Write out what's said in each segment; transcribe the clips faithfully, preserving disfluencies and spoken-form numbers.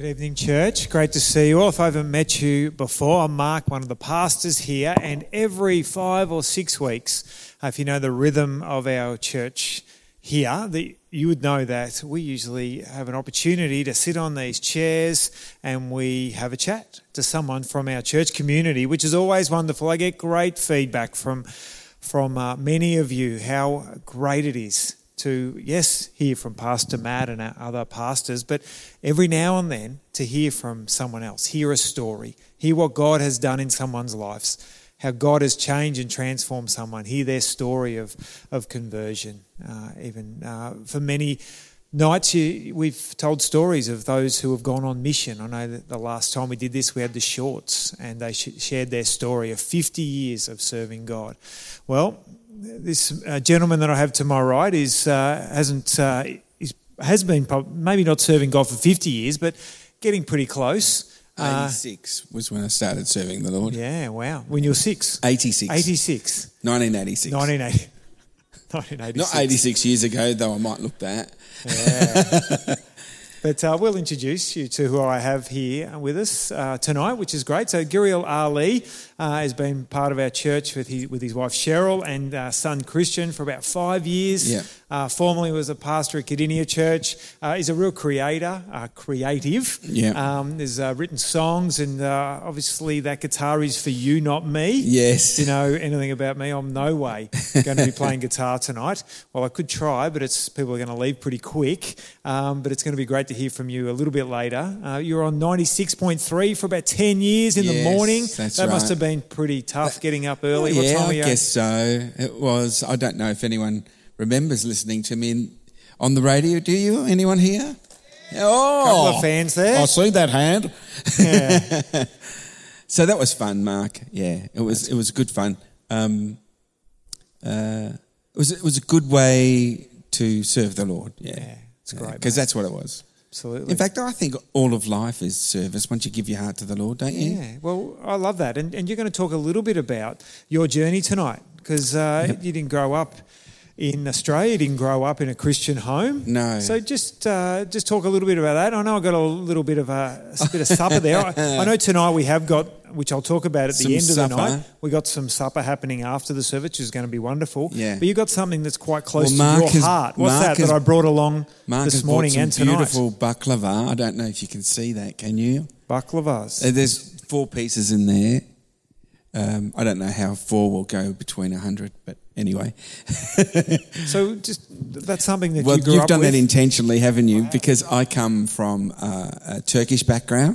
Good evening, church. Great to see you all. If I haven't met you before, I'm Mark, one of the pastors here, and every five or six weeks, uh, if you know the rhythm of our church here, the, you would know that we usually have an opportunity to sit on these chairs and we have a chat to someone from our church community, which is always wonderful. I get great feedback from, from uh, many of you, how great it is to, yes, hear from Pastor Matt and our other pastors, but every now and then to hear from someone else, hear a story, hear what God has done in someone's lives, how God has changed and transformed someone, hear their story of, of conversion. Uh, even uh, for many nights, you, we've told stories of those who have gone on mission. I know that the last time we did this, we had the Shorts, and they sh- shared their story of fifty years of serving God. Well, this uh, gentleman that I have to my right is uh, hasn't uh, is, has been maybe not serving God for fifty years, but getting pretty close. Uh, eighty-six was when I started serving the Lord. Yeah, wow. When you were six? eighty-six. eighty-six. nineteen eighty-six. nineteen eighty. nineteen eighty-six. Not eighty-six years ago, though I might look that. Yeah. But uh, we'll introduce you to who I have here with us uh, tonight, which is great. So Guriel Ali uh, has been part of our church with his, with his wife Cheryl and uh, son Christian for about five years. Yeah. Uh, formerly was a pastor at Cardinia Church. Uh, he's a real creator, uh, creative. Yeah. Um, there's uh, written songs, and uh, obviously that guitar is for you, not me. Yes. You know anything about me? I'm no way going to be playing guitar tonight. Well, I could try, but it's people are going to leave pretty quick. Um, but it's going to be great to hear from you a little bit later. Uh, you were on ninety-six point three for about ten years in yes, the morning. That's that right. must have been pretty tough getting up early. Well, what yeah, time I are you? guess so. It was. I don't know if anyone remembers listening to me in, on the radio. Do you? Anyone here? Oh, couple of fans there. I see that hand. Yeah. So that was fun, Mark. Yeah, it was. It was good fun. Um, uh, it was. It was a good way to serve the Lord. Yeah, Yeah, it's great, because mate. that's what it was. Absolutely. In fact, I think all of life is service once you give your heart to the Lord, don't you? Yeah, well, I love that. And, and you're going to talk a little bit about your journey tonight because uh, Yep. you didn't grow up in Australia, you didn't grow up in a Christian home. No. So just uh, just talk a little bit about that. I know I got a little bit of a, a bit of supper there. I, I know tonight we have got, which I'll talk about at Some the end supper. of the night, we got some supper happening after the service, which is going to be wonderful. Yeah. But you got something that's quite close Well, to Mark your has- heart. What's Mark that has- that I brought along Mark this has bought morning some and tonight? beautiful baklava. I don't know if you can see that. Can you? Baklavas. Uh, There's four pieces in there. Um, I don't know how four will go between a hundred, but anyway. So just that's something that Well, you grew you've up done with. that intentionally, haven't you? Because I come from uh, a Turkish background.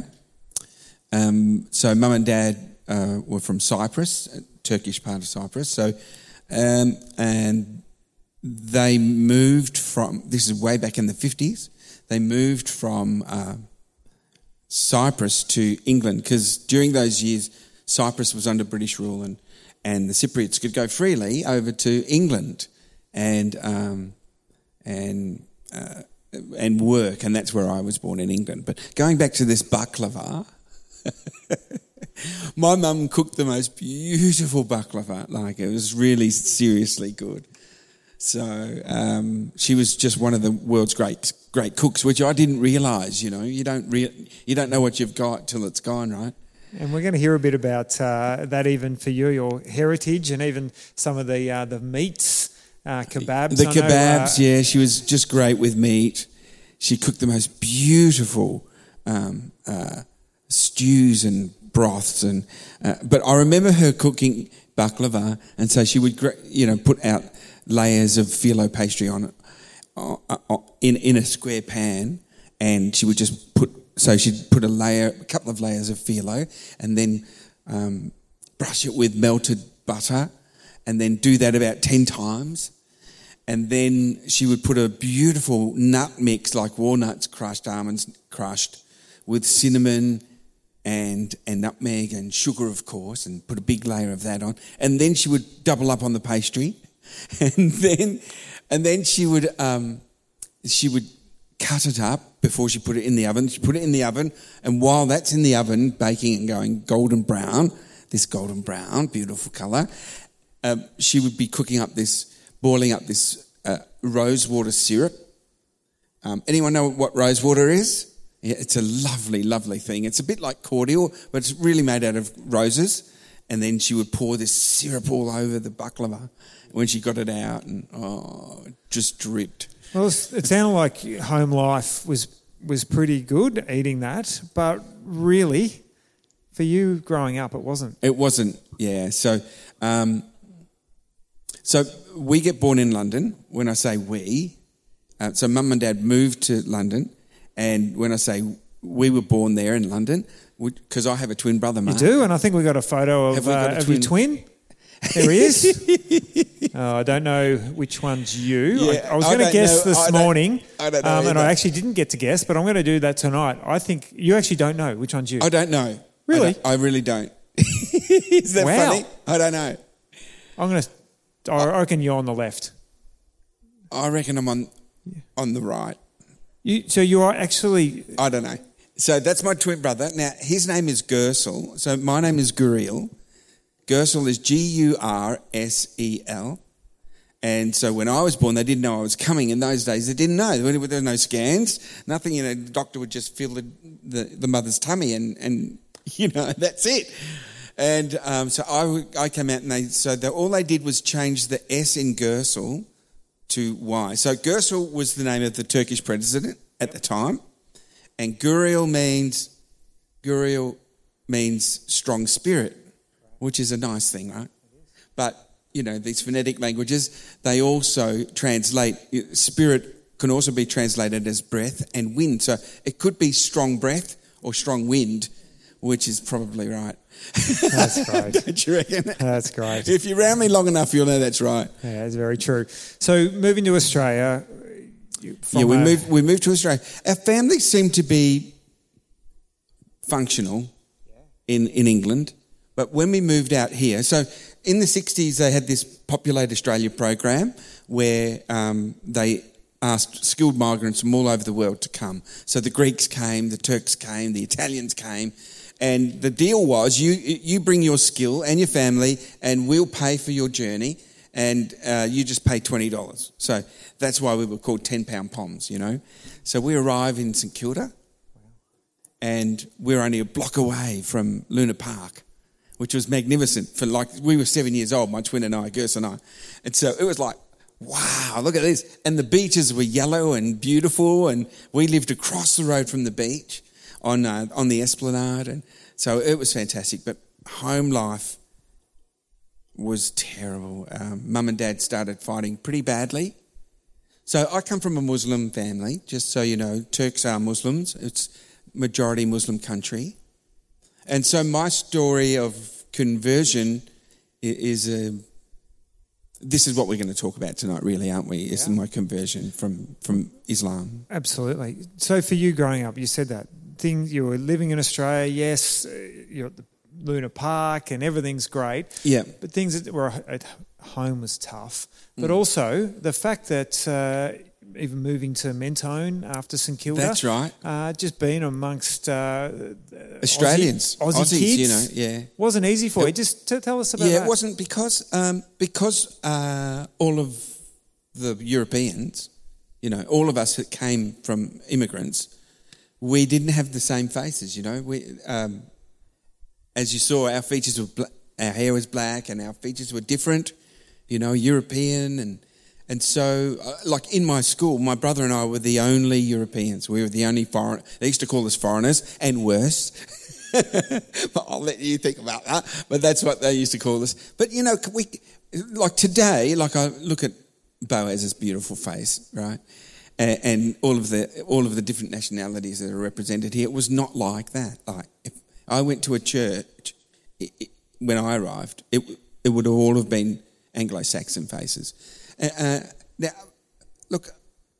Um, so mum and dad uh, were from Cyprus, a Turkish part of Cyprus. So, um, and they moved from. This is way back in the fifties. They moved from uh, Cyprus to England because during those years, Cyprus was under British rule, and and the Cypriots could go freely over to England and um, and uh, and work, and that's where I was born in England. But going back to this baklava, my mum cooked the most beautiful baklava. Like, it was really seriously good. So um, she was just one of the world's great great cooks, which I didn't realise. You know, you don't re- you don't know what you've got till it's gone, right? And we're going to hear a bit about uh, that even for you, your heritage, and even some of the uh, the meats, uh, kebabs. The I know, kebabs, uh, yeah, she was just great with meat. She cooked the most beautiful um, uh, stews and broths, and uh, but I remember her cooking baklava, and so she would, you know, put out layers of phyllo pastry on it uh, uh, in in a square pan, and she would just put. So she'd put a layer, a couple of layers of phyllo, and then um, brush it with melted butter, and then do that about ten times. And then she would put a beautiful nut mix, like walnuts crushed, almonds crushed, with cinnamon and and nutmeg and sugar, of course, and put a big layer of that on. And then she would double up on the pastry, and then and then she would um, she would. cut it up before she put it in the oven. She put it in the oven, and while that's in the oven, baking and going golden brown, this golden brown, beautiful colour, um, she would be cooking up this, boiling up this uh, rose water syrup. Um, anyone know what rose water is? Yeah, it's a lovely, lovely thing. It's a bit like cordial, but it's really made out of roses. And then she would pour this syrup all over the baklava when she got it out, and oh, it just dripped. Well, it sounded like home life was was pretty good eating that, but really, for you growing up, it wasn't. It wasn't, yeah. So, um, so we get born in London. When I say we, uh, so Mum and Dad moved to London, and when I say we were born there in London, because I have a twin brother, Mark. You do, and I think we got a photo of, uh, of your twin. There he is. oh, I don't know which one's you. Yeah, I, I was I going to guess know, this I morning, I don't know um, and either. I actually didn't get to guess, but I'm going to do that tonight. I think you actually don't know which one's you. I don't know. Really? I, don't, I really don't. Is that Wow. funny? I don't know. I'm going to. I reckon you're on the left. I reckon I'm on on the right. You, so you are actually. I don't know. So that's my twin brother. Now, his name is Gersel. So my name is Guriel. Gersel is G U R S E L. And so when I was born, they didn't know I was coming. In those days, they didn't know. There were no scans, nothing. You know, the doctor would just feel the, the, the mother's tummy and, and, you know, that's it. And um, so I, I came out and they, so they, all they did was change the S in Gersel to Y. So Gersel was the name of the Turkish president at the time. And Guriel means, Guriel means strong spirit, which is a nice thing, right? But, you know, these phonetic languages, they also translate, spirit can also be translated as breath and wind. So it could be strong breath or strong wind, which is probably right. That's great. Don't you reckon? That's great. If you're around me long enough, you'll know that's right. Yeah, that's very true. So moving to Australia. Yeah, we a, moved. We moved to Australia. Our family seemed to be functional in in England, but when we moved out here, so in the sixties they had this Populate Australia program where um, they asked skilled migrants from all over the world to come. So the Greeks came, the Turks came, the Italians came, and the deal was you you bring your skill and your family, and we'll pay for your journey. And uh, you just pay twenty dollars. So that's why we were called ten pound Poms, you know. So we arrive in St Kilda, and we're only a block away from Luna Park, which was magnificent. For like, we were seven years old, my twin and I, Gers and I. And so it was like, wow, look at this. And the beaches were yellow and beautiful, and we lived across the road from the beach on uh, on the Esplanade. And so it was fantastic. But home life was terrible. Um, Mum and Dad started fighting pretty badly. So I come from a Muslim family, just so you know. Turks are Muslims. It's majority Muslim country. And so my story of conversion is a... This is what we're going to talk about tonight, really, aren't we? Is yeah. my conversion from, from Islam. Absolutely. So for you growing up, you said that thing, you were living in Australia, yes, you're at the Luna Park and everything's great. Yeah. But things that were at home was tough. But mm. also the fact that uh, even moving to Mentone after St Kilda. That's right. Uh, just being amongst uh, Australians, Aussie, Aussie Aussies, kids, you know, yeah, wasn't easy for it, you. Just t- tell us about yeah, that. Yeah, it wasn't because um, because uh, all of the Europeans, you know, all of us that came from immigrants, we didn't have the same faces. You know, we. Um, As you saw, our features were, bla- our hair was black, and our features were different, you know, European, and and so, uh, like in my school, my brother and I were the only Europeans. We were the only foreign. They used to call us foreigners, and worse. But I'll let you think about that. But that's what they used to call us. But you know, we like today, like I look at Boaz's beautiful face, right, and, and all of the all of the different nationalities that are represented here. It was not like that. Like if I went to a church it, it, when I arrived, it it would all have been Anglo-Saxon faces. Uh, now, look,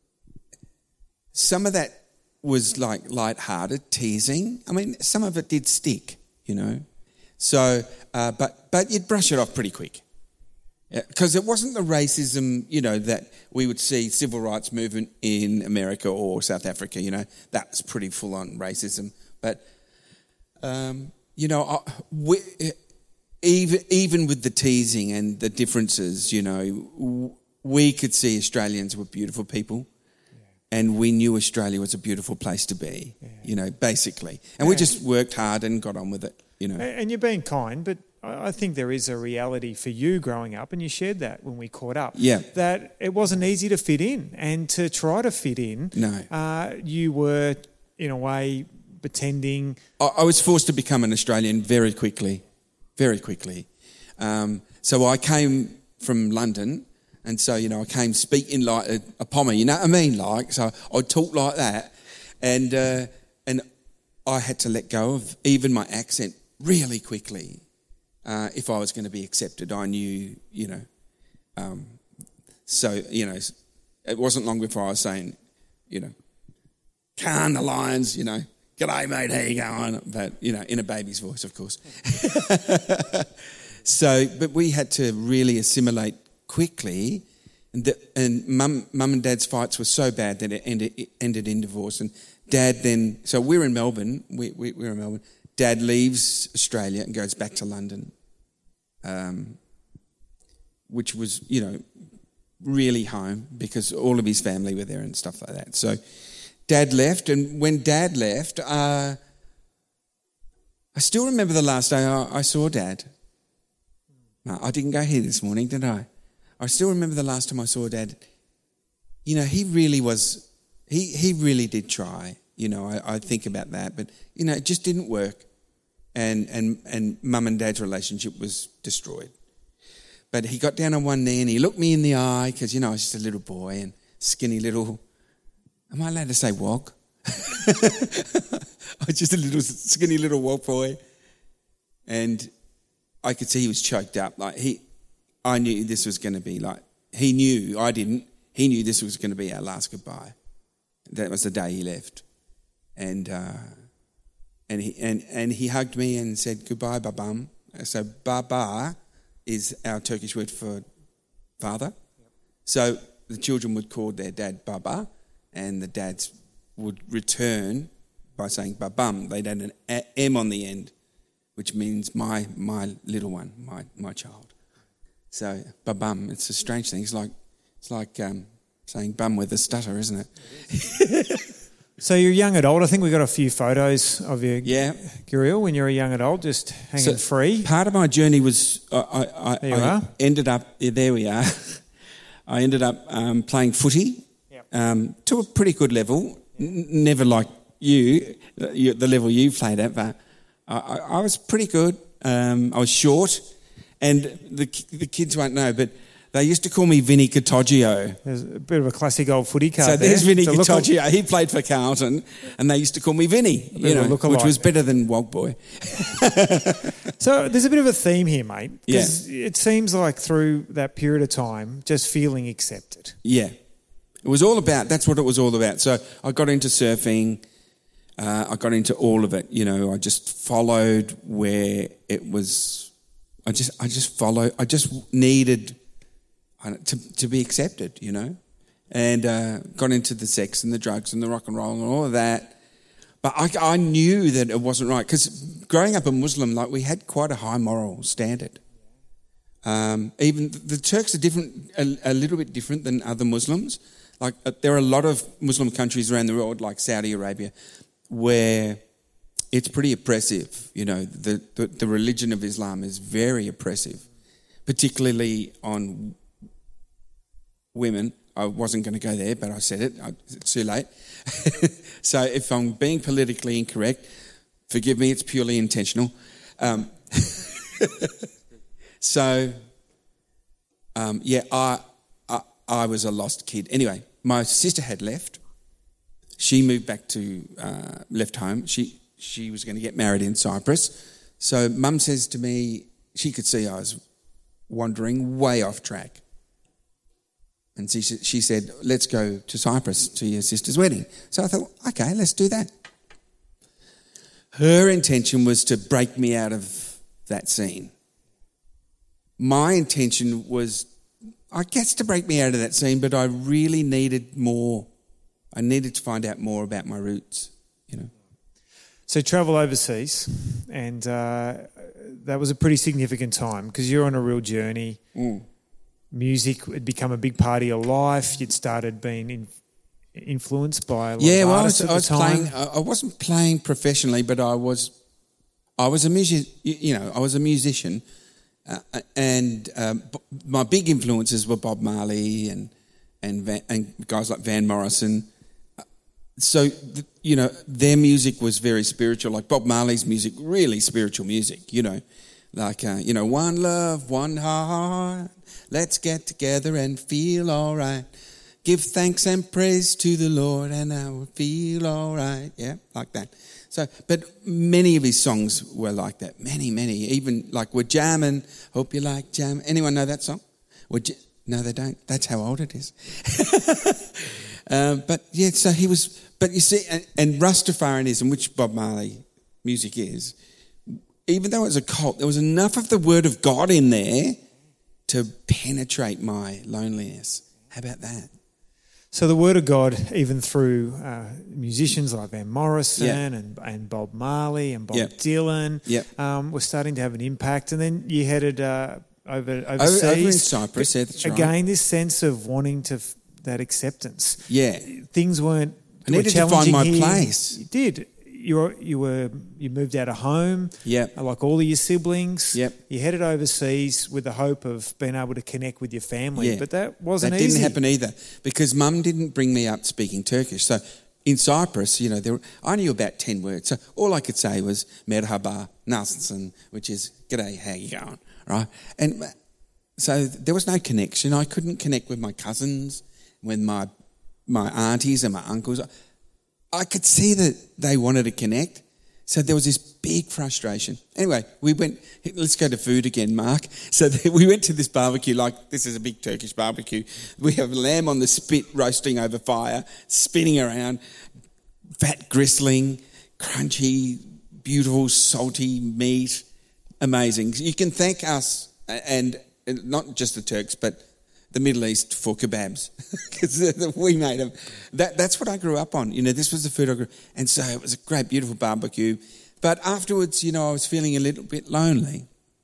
some of that was like light-hearted, teasing. I mean, some of it did stick, you know. So, uh, but but you'd brush it off pretty quick. Because it wasn't the racism, you know, that we would see civil rights movement in America or South Africa, you know. That was pretty full-on racism. But... Um, you know, we, even even with the teasing and the differences, you know, we could see Australians were beautiful people, and we knew Australia was a beautiful place to be, yeah. you know, basically. And yeah. we just worked hard and got on with it, you know. And you're being kind, but I think there is a reality for you growing up, and you shared that when we caught up, yeah. that it wasn't easy to fit in, and to try to fit in, no. uh, you were, in a way, pretending. I, I was forced to become an Australian very quickly, very quickly. Um, so I came from London, and so, you know, I came speaking like a, a pommer, you know what I mean? Like, so I talk like that, and uh, and I had to let go of even my accent really quickly. Uh, if I was going to be accepted, I knew, you know. Um, so, you know, it wasn't long before I was saying, you know, Carn the Lions, you know, g'day mate, how you going? But, you know, in a baby's voice, of course. So, but we had to really assimilate quickly. And, the, and mum, mum and dad's fights were so bad that it ended, it ended in divorce. And dad then, so we're in Melbourne, we, we, we're in Melbourne. Dad leaves Australia and goes back to London. Um, which was, you know, really home because all of his family were there and stuff like that. So Dad left, and when Dad left, uh, I still remember the last day I, I saw Dad. No, I didn't go here this morning, did I? I still remember the last time I saw Dad. You know, he really was, he, he really did try. You know, I, I think about that, but, you know, it just didn't work. And, and, and Mum and Dad's relationship was destroyed. But he got down on one knee and he looked me in the eye because, you know, I was just a little boy and skinny little... Am I allowed to say wog? I was just a little skinny little wog boy. And I could see he was choked up. Like he, I knew this was going to be like... He knew, I didn't. He knew this was going to be our last goodbye. That was the day he left. And... Uh, And he and, and he hugged me and said, goodbye, babam. So baba is our Turkish word for father. Yep. So the children would call their dad baba, and the dads would return by saying babam. They'd add an M on the end, which means my my little one, my, my child. So babam, it's a strange thing. It's like it's like um, saying bum with a stutter, isn't it? It is. So you're young adult. I think we've got a few photos of you, yeah. Guriel, when you're a young adult, just hanging so free. Part of my journey was I, I, there you I are. ended up, yeah, there we are, I ended up um, playing footy yep. um, to a pretty good level, yep. N- never like you, you, the level you played at, but I, I, I was pretty good. Um, I was short, and the, the kids won't know, but they used to call me Vinny Catoggio. There's a bit of a classic old footy card so there. there's Vinny so Catoggio. Al- he played for Carlton, and they used to call me Vinny, you know, which was better than Wog Boy. So there's a bit of a theme here, mate. Yeah. It seems like through that period of time, just feeling accepted. Yeah. It was all about, that's what it was all about. So I got into surfing. Uh, I got into all of it. You know, I just followed where it was. I just, I just followed. I just needed... To, to be accepted, you know, and uh, got into the sex and the drugs and the rock and roll and all of that. But I, I knew that it wasn't right because growing up a Muslim, like we had quite a high moral standard. Um, even the Turks are different, a, a little bit different than other Muslims. Like uh, there are a lot of Muslim countries around the world, like Saudi Arabia, where it's pretty oppressive. You know, the, the, the religion of Islam is very oppressive, particularly on women. I wasn't going to go there, but I said it. It's too late. So if I'm being politically incorrect, forgive me, it's purely intentional. Um, so, um, yeah, I, I I was a lost kid. Anyway, my sister had left. She moved back to, uh, left home. She, she was going to get married in Cyprus. So Mum says to me, she could see I was wandering way off track. And she, she said, let's go to Cyprus to your sister's wedding. So I thought, okay, let's do that. Her intention was to break me out of that scene. My intention was, I guess, to break me out of that scene, but I really needed more. I needed to find out more about my roots, you know. So travel overseas, and uh, that was a pretty significant time because you're on a real journey. Mm. Music had become a big part of your life. You'd started being in, influenced by a lot Yeah, of well, I was, artists at I was the time? playing. I wasn't playing professionally, but I was. I was a music. You know, I was a musician, uh, and um, my big influences were Bob Marley and and Van, and guys like Van Morrison. So you know, their music was very spiritual. Like Bob Marley's music, really spiritual music. You know, like uh, you know, one love, one heart. Let's get together and feel all right. Give thanks and praise to the Lord and I will feel all right. Yeah, like that. So, but many of his songs were like that. Many, many. Even like We're Jamming. Hope you like jam. Anyone know that song? We're j- no, they don't. That's how old it is. um, but yeah, so he was, but you see, and, and Rastafarianism, which Bob Marley music is, even though it was a cult, there was enough of the word of God in there to penetrate my loneliness. How about that? So the word of God, even through uh, musicians like Van Morrison yeah. and, and Bob Marley and Bob yep. Dylan, yep. um, was starting to have an impact. And then you headed uh, over overseas. Over, over in Cyprus, yeah, that's Again, right. this sense of wanting to f- that acceptance. Yeah, things weren't. I needed to find my here. place. You did. You were, you were you moved out of home. Yep. Like all of your siblings. Yep. You headed overseas with the hope of being able to connect with your family. Yeah. But that wasn't that easy. That didn't happen either because Mum didn't bring me up speaking Turkish. So in Cyprus, you know, there were, I knew about ten words. So all I could say was merhaba, nasılsın, which is g'day, how you going, right? And so there was no connection. I couldn't connect with my cousins, with my my aunties and my uncles. I could see that they wanted to connect. So there was this big frustration. Anyway, we went, let's go to food again, Mark. So we went to this barbecue, like this is a big Turkish barbecue. We have lamb on the spit roasting over fire, spinning around, fat gristling, crunchy, beautiful, salty meat. Amazing. You can thank us, and not just the Turks, but the Middle East for kebabs, because we made them. That, that's what I grew up on. You know, this was the food I grew. And so it was a great, beautiful barbecue. But afterwards, you know, I was feeling a little bit lonely.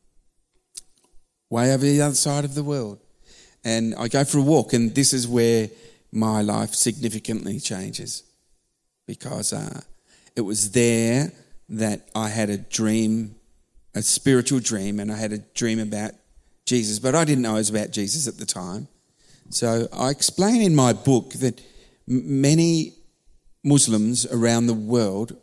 Way over the other side of the world. And I go for a walk, and this is where my life significantly changes. Because uh, it was there that I had a dream, a spiritual dream, and I had a dream about Jesus, but I didn't know it was about Jesus at the time. So I explain in my book that m- many Muslims around the world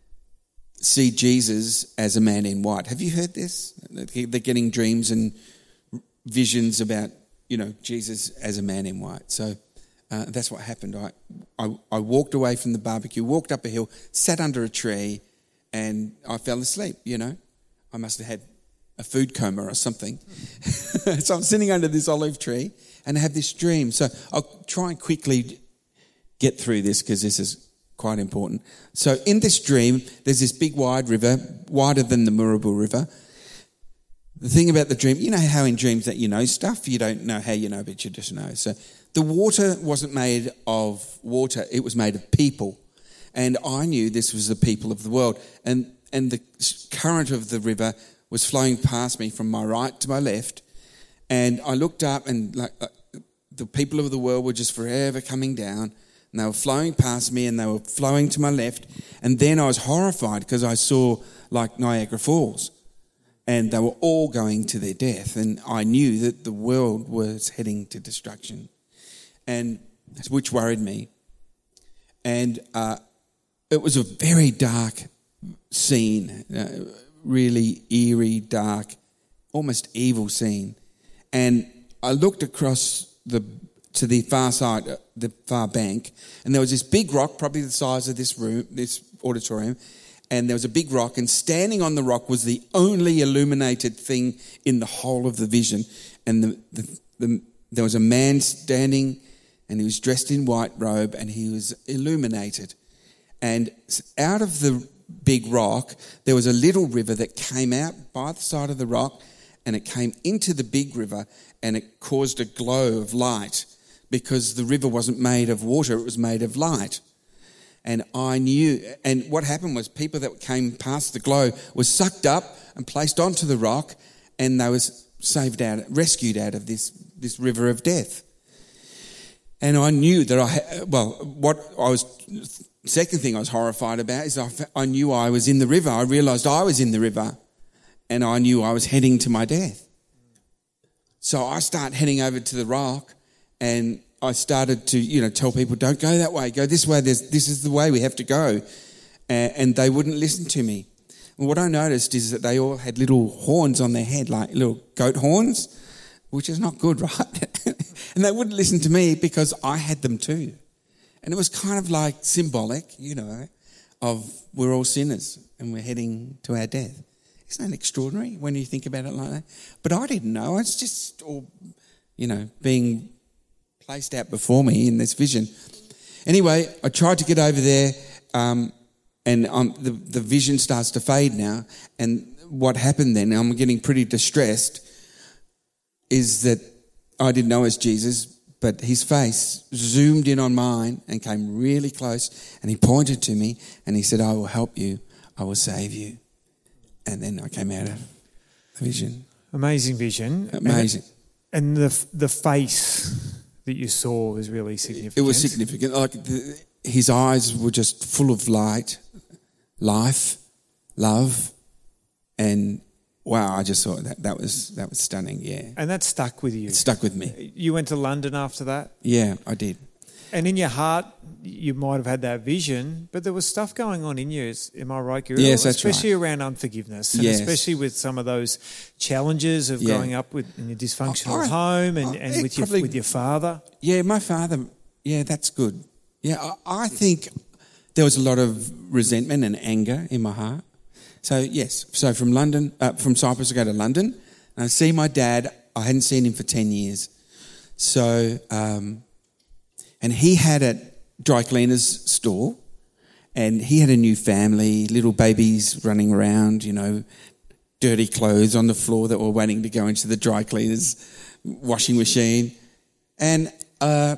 see Jesus as a man in white. Have you heard this? They're getting dreams and visions about, you know, Jesus as a man in white. So uh, that's what happened. I, I I walked away from the barbecue, walked up a hill, sat under a tree, and I fell asleep, you know. I must have had a food coma or something. So I'm sitting under this olive tree and I have this dream. So I'll try and quickly get through this because this is quite important. So in this dream, there's this big wide river, wider than the Murrubu River. The thing about the dream, you know how in dreams that you know stuff? You don't know how you know, but you just know. So the water wasn't made of water, it was made of people. And I knew this was the people of the world. And, and the current of the river was flowing past me from my right to my left, and I looked up, and like uh, the people of the world were just forever coming down, and they were flowing past me, and they were flowing to my left, and then I was horrified because I saw like Niagara Falls, and they were all going to their death, and I knew that the world was heading to destruction, and which worried me, and uh, it was a very dark scene. Uh, really eerie, dark, almost evil scene. And I looked across the to the far side, the far bank, and there was this big rock, probably the size of this room, this auditorium, and there was a big rock, and standing on the rock was the only illuminated thing in the whole of the vision. And the, the, the, there was a man standing, and he was dressed in white robe, and he was illuminated. And out of the big rock, there was a little river that came out by the side of the rock, and it came into the big river, and it caused a glow of light because the river wasn't made of water, it was made of light. And I knew, and what happened was people that came past the glow were sucked up and placed onto the rock, and they were saved out, rescued out of this, this river of death. And I knew that I had, well, what I was, second thing I was horrified about is I, I knew I was in the river. I realised I was in the river and I knew I was heading to my death. So I start heading over to the rock and I started to, you know, tell people, don't go that way, go this way, There's, this is the way we have to go. And, and they wouldn't listen to me. And what I noticed is that they all had little horns on their head, like little goat horns, which is not good, right? And they wouldn't listen to me because I had them too. And it was kind of like symbolic, you know, of we're all sinners and we're heading to our death. Isn't that extraordinary when you think about it like that? But I didn't know. It's just all, you know, being placed out before me in this vision. Anyway, I tried to get over there um, and um, the, the vision starts to fade now. And what happened then, I'm getting pretty distressed, is that I didn't know it was Jesus, but his face zoomed in on mine and came really close and he pointed to me and he said, I will help you, I will save you. And then I came out of the vision. Amazing vision. Amazing. And, and the the face that you saw was really significant. It was significant. Like the, his eyes were just full of light, life, love, and wow! I just thought that that was that was stunning. Yeah. And that stuck with you. It stuck with me. You went to London after that? Yeah, I did. And in your heart, you might have had that vision, but there was stuff going on in you. Am I right, Guru? Yes, that's especially right. around unforgiveness, and yes. especially with some of those challenges of yeah. growing up with in a dysfunctional I, I, home and, I, and with probably, your with your father. Yeah, my father. Yeah, that's good. Yeah, I, I think there was a lot of resentment and anger in my heart. So yes, so from London, uh, from Cyprus, I go to London, and I see my dad. I hadn't seen him for ten years, so um, and he had a dry cleaners store, and he had a new family, little babies running around, you know, dirty clothes on the floor that were waiting to go into the dry cleaners washing machine, and uh,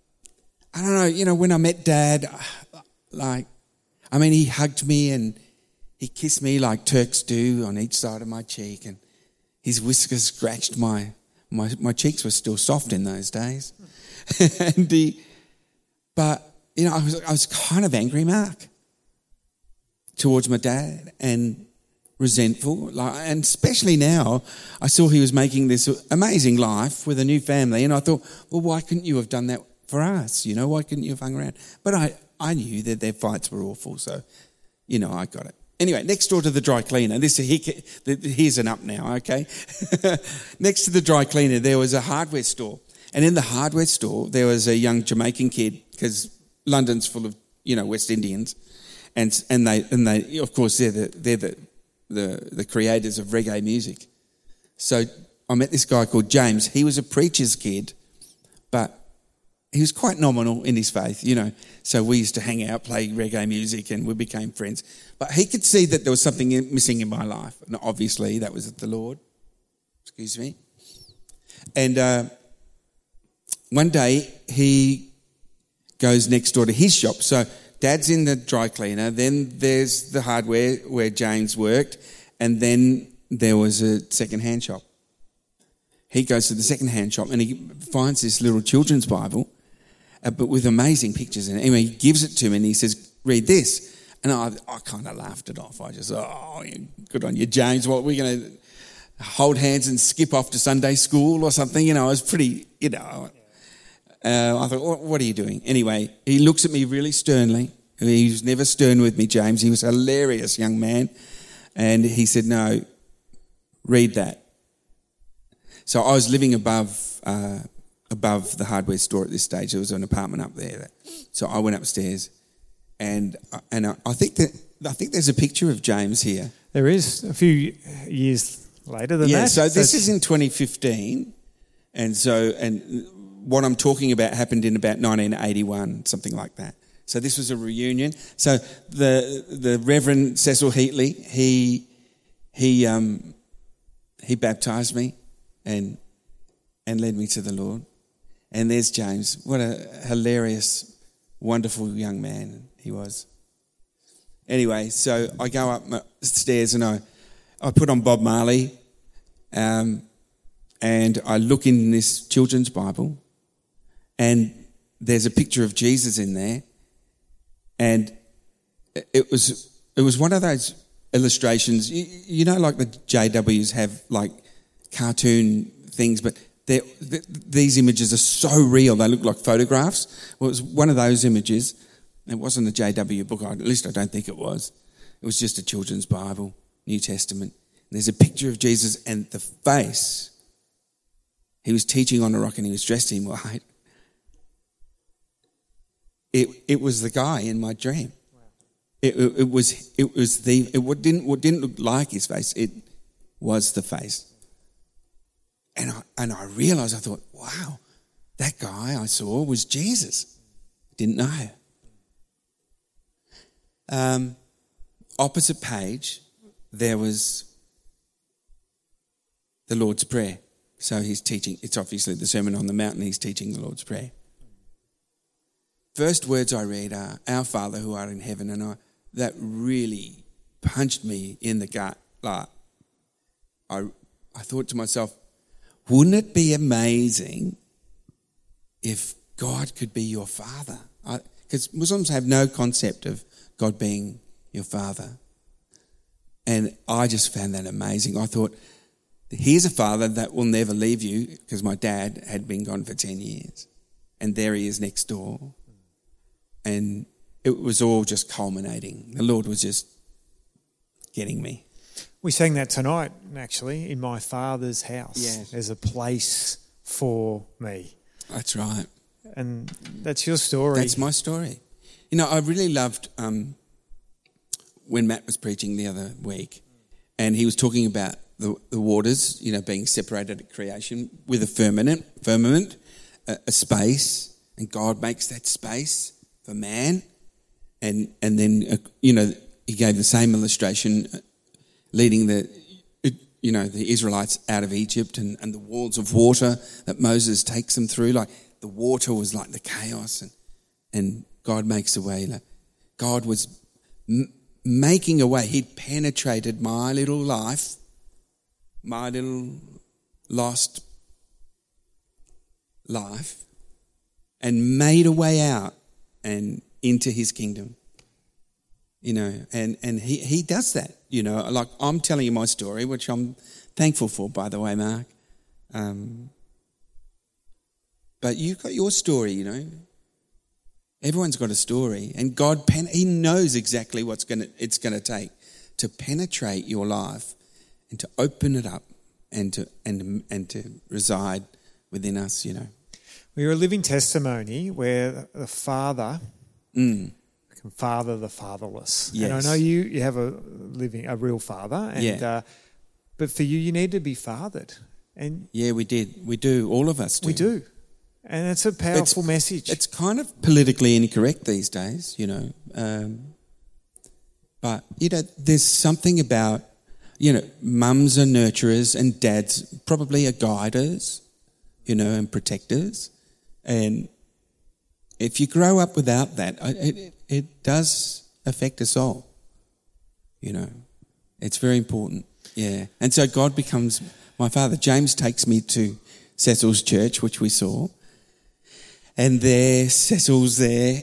I don't know, you know, when I met Dad, like, I mean, he hugged me and he kissed me like Turks do on each side of my cheek, and his whiskers scratched my, my, my cheeks were still soft in those days. and he, but, you know, I was, I was kind of angry, Mark, towards my dad and resentful. Like, and especially now, I saw he was making this amazing life with a new family, and I thought, well, why couldn't you have done that for us? You know, why couldn't you have hung around? But I, I knew that their fights were awful, so, you know, I got it. Anyway, next door to the dry cleaner, this here's an up now, okay? Next to the dry cleaner, there was a hardware store. And in the hardware store, there was a young Jamaican kid, because London's full of, you know, West Indians. And and they, and they of course, they're the, they're the, the, the creators of reggae music. So I met this guy called James. He was a preacher's kid, but he was quite nominal in his faith, you know. So we used to hang out, play reggae music, and we became friends. But he could see that there was something missing in my life. And obviously, that was the Lord. Excuse me. And uh, one day, he goes next door to his shop. So Dad's in the dry cleaner. Then there's the hardware where James worked. And then there was a second-hand shop. He goes to the second-hand shop and he finds this little children's Bible, uh, but with amazing pictures in it. Anyway, he gives it to me and he says, read this. And I, I kind of laughed it off. I just, oh, good on you, James. What, we're going to hold hands and skip off to Sunday school or something? You know, I was pretty, you know. Uh, I thought, what, what are you doing? Anyway, he looks at me really sternly. He was never stern with me, James. He was a hilarious young man. And he said, no, read that. So I was living above uh, above the hardware store at this stage. There was an apartment up there. So I went upstairs, and and I, I think that I think there's a picture of James here. There is a few years later than yeah, that. So this is in twenty fifteen, and so and what I'm talking about happened in about nineteen eighty-one, something like that. So this was a reunion. So the the Reverend Cecil Heatley, he he um he baptised me. And and led me to the Lord. And there's James. What a hilarious, wonderful young man he was. Anyway, so I go up the stairs and I, I put on Bob Marley, um, and I look in this children's Bible, and there's a picture of Jesus in there, and it was it was one of those illustrations. You, you know, like the J Ws have like cartoon things, but they're, they're, these images are so real. They look like photographs. Well, it was one of those images. It wasn't a J W book, at least I don't think it was. It was just a children's Bible, New Testament. And there's a picture of Jesus and the face. He was teaching on a rock and he was dressed in white. It it was the guy in my dream. Wow. It, it it was it was the it didn't what didn't look like his face. It was the face. And I and I realised, I thought, wow, that guy I saw was Jesus. Didn't know. Um, opposite page, there was the Lord's Prayer. So he's teaching. It's obviously the Sermon on the Mount, and he's teaching the Lord's Prayer. First words I read are, "Our Father who art in heaven," and I, that really punched me in the gut. Like, I, I thought to myself, wouldn't it be amazing if God could be your Father? Because Muslims have no concept of God being your Father. And I just found that amazing. I thought, here's a Father that will never leave you, because my dad had been gone for ten years. And there he is next door. And it was all just culminating. The Lord was just getting me. We sang that tonight, actually, in my Father's house. Yeah. There's a place for me. That's right. And that's your story. That's my story. You know, I really loved um, when Matt was preaching the other week, and he was talking about the, the waters, you know, being separated at creation with a firmament, firmament, a, a space, and God makes that space for man. And and then, uh, you know, he gave the same illustration leading the, you know, the Israelites out of Egypt and, and the walls of water that Moses takes them through. Like, the water was like the chaos, and and God makes a way. Like, God was m- making a way. He'd penetrated my little life, my little lost life, and made a way out and into his kingdom. You know, and, and he, he does that, you know. Like, I'm telling you my story, which I'm thankful for, by the way, Mark. Um, but you've got your story, you know. Everyone's got a story, and God, pen, he knows exactly what's going to it's going to take to penetrate your life and to open it up and to and and to reside within us, you know. We are a living testimony where the Father Mm. can father the fatherless. Yes. And I know you, you have a living, a real father, and Yeah. uh, but for you, you need to be fathered. And Yeah, we did. We do. All of us do. we do. And it's a powerful It's- message. It's kind of politically incorrect these days, you know. Um, but, you know, there's something about, you know, mums are nurturers and dads probably are guiders, you know, and protectors. And if you grow up without that, it, it, it does affect us all, you know. It's very important, yeah. And so God becomes my father. James takes me to Cecil's church, which we saw. And there, Cecil's there.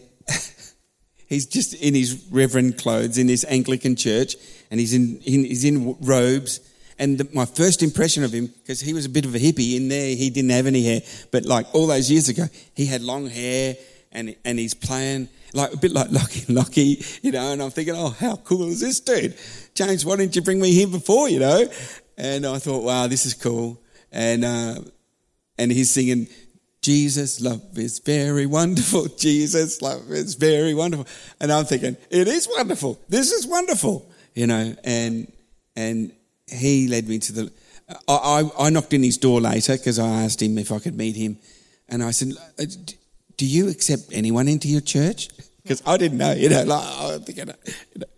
He's just in his reverend clothes in this Anglican church, and he's in, in he's in robes. And the, my first impression of him, because he was a bit of a hippie in there, he didn't have any hair, but like all those years ago, he had long hair, and and he's playing like a bit like Lockie, Lockie, you know. And I'm thinking, oh, how cool is this dude, James? Why didn't you bring me here before, you know? And I thought, wow, this is cool. And uh, and he's singing, Jesus, love is very wonderful. Jesus, love is very wonderful. And I'm thinking, it is wonderful. This is wonderful, you know. And and he led me to the. I I, I knocked in his door later because I asked him if I could meet him, and I said, do you accept anyone into your church? Because I didn't know, you know. Like I think I know, you know.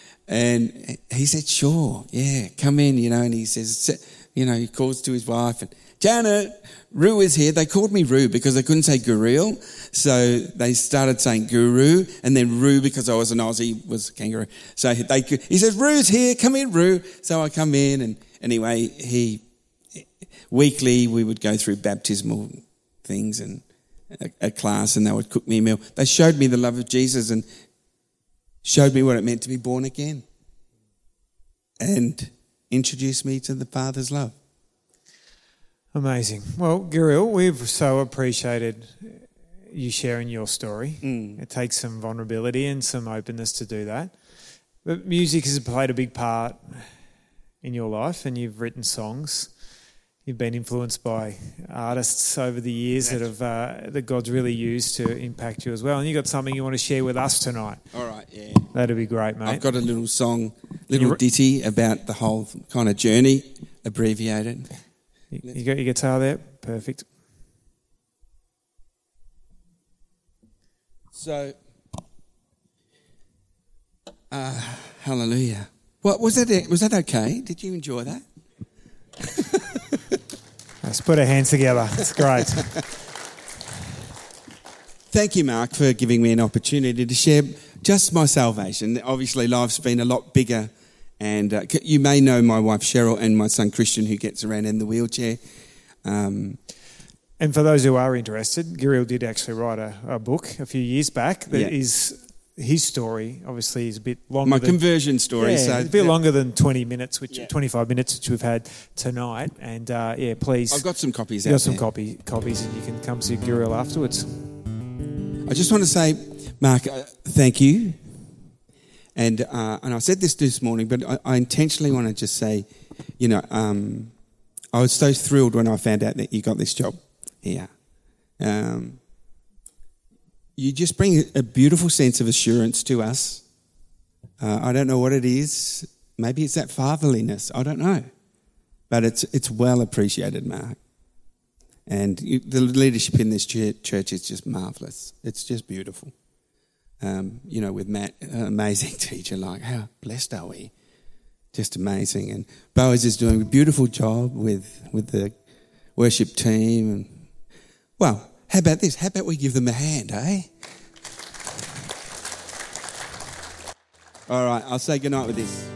And he said, sure, yeah, come in, you know. And he says, you know, he calls to his wife and, Janet, Roo is here. They called me Roo because they couldn't say Gureel. So they started saying Guru, and then Roo, because I was an Aussie, was kangaroo. So they, he says, Roo's here, come in, Roo. So I come in, and anyway, he, weekly we would go through baptismal things, and a, a class and they would cook me a meal. They showed me the love of Jesus and showed me what it meant to be born again and introduced me to the Father's love. Amazing. Well, Girill, we've so appreciated you sharing your story. Mm. It takes some vulnerability and some openness to do that. But music has played a big part in your life, and you've written songs. You've been influenced by artists over the years that have uh, that God's really used to impact you as well. And you got something you want to share with us tonight. All right, yeah. That'd be great, mate. I've got a little song, little You're... ditty about the whole kind of journey, abbreviated. You, you got your guitar there? Perfect. So, uh, hallelujah. What was that? Was that okay? Did you enjoy that? Let's put our hands together. It's great. Thank you, Mark, for giving me an opportunity to share just my salvation. Obviously, life's been a lot bigger, and uh, you may know my wife Cheryl and my son Christian, who gets around in the wheelchair. Um, and for those who are interested, Girill did actually write a, a book a few years back that yeah. is his story. Obviously, is a bit longer. My than, conversion story. Yeah, so it's a bit yeah. longer than twenty minutes, which yeah. twenty-five minutes, which we've had tonight. And uh, yeah, please. I've got some copies. You out got some there. copy copies, and you can come see Girill afterwards. I just want to say, Mark, uh, thank you. And uh, and I said this this morning, but I, I intentionally want to just say, you know, um, I was so thrilled when I found out that you got this job here. Um, you just bring a beautiful sense of assurance to us. Uh, I don't know what it is. Maybe it's that fatherliness. I don't know. But it's it's well appreciated, Mark. And you, the leadership in this church is just marvellous. It's just beautiful. Um, you know, with Matt, an amazing teacher, like how blessed are we? Just amazing. And Boaz is doing a beautiful job with, with the worship team. And well, how about this? How about we give them a hand, eh? All right, I'll say goodnight with this.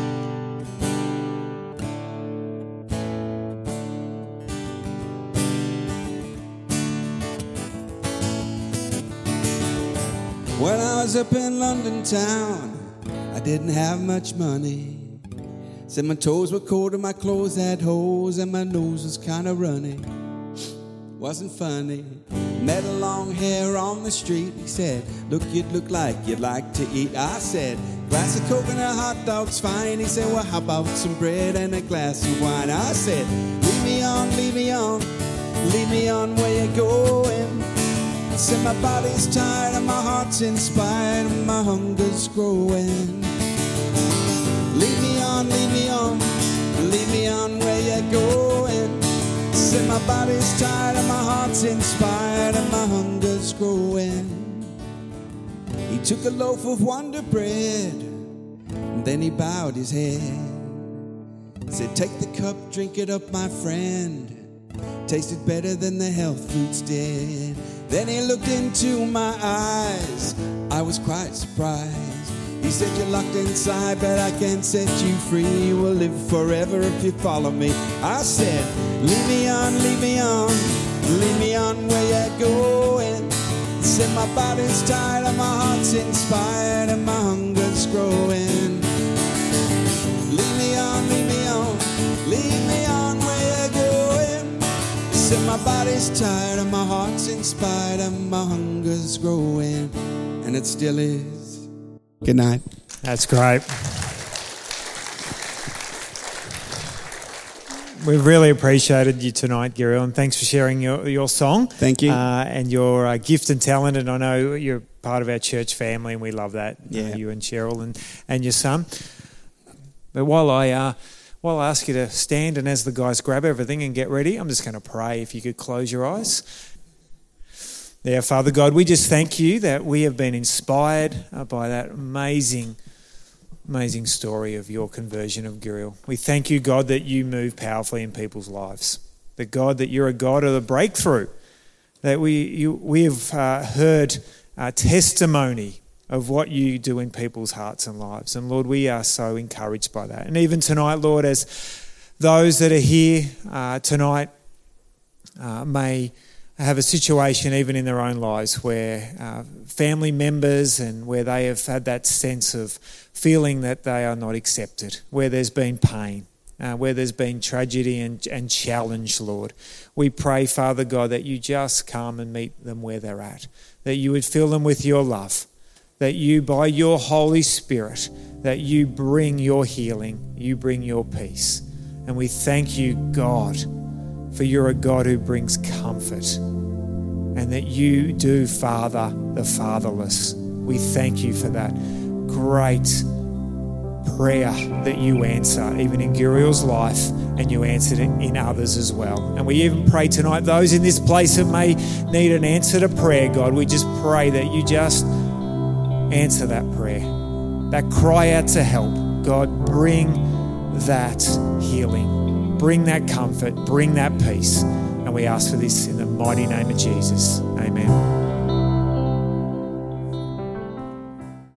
When I was up in London town, I didn't have much money. Said my toes were cold and my clothes had holes and my nose was kind of runny. Wasn't funny. Met a long hair on the street. He said, look, you'd look like you'd like to eat. I said, glass of Coke and a hot dog's fine. He said, well, how about some bread and a glass of wine? I said, lead me on, lead me on, lead me on where you're going. I said, my body's tired and my heart's inspired and my hunger's growing. Lead me on, lead me on, lead me on where you're going. I said, my body's tired and my heart's inspired and my hunger's growing. He took a loaf of Wonder Bread and then he bowed his head. He said, take the cup, drink it up, my friend. Tasted better than the health foods did. Then he looked into my eyes. I was quite surprised. He said, you're locked inside, but I can set you free. We'll live forever if you follow me. I said, lead me on, lead me on, lead me on where you're going. He said, my body's tired and my heart's inspired and my hunger's growing. Lead me on, lead me on, lead me on where you're going. He said, my body's tired and my heart's inspired and my hunger's growing. And it still is. Good night. That's great. We've really appreciated you tonight, Girill, and thanks for sharing your, your song. Thank you. Uh, and your uh, gift and talent, and I know you're part of our church family, and we love that, yeah. uh, you and Cheryl and, and your son. But while I, uh, while I ask you to stand, and as the guys grab everything and get ready, I'm just going to pray. If you could close your eyes. There, Father God, we just thank you that we have been inspired uh, by that amazing, amazing story of your conversion of Girill. We thank you, God, that you move powerfully in people's lives. That, God, that you're a God of the breakthrough. That we you, we have uh, heard uh, testimony of what you do in people's hearts and lives. And, Lord, we are so encouraged by that. And even tonight, Lord, as those that are here uh, tonight uh, may have a situation even in their own lives where uh, family members and where they have had that sense of feeling that they are not accepted, where there's been pain, uh, where there's been tragedy and, and challenge, Lord. We pray, Father God, that you just come and meet them where they're at, that you would fill them with your love, that you, by your Holy Spirit, that you bring your healing, you bring your peace. And we thank you, God, for you're a God who brings comfort, and that you do father the fatherless. We thank you for that great prayer that you answer, even in Guriel's life, and you answered it in others as well. And we even pray tonight, those in this place that may need an answer to prayer, God, we just pray that you just answer that prayer, that cry out to help. God, bring that healing, bring that comfort, bring that peace. And we ask for this in the mighty name of Jesus. Amen.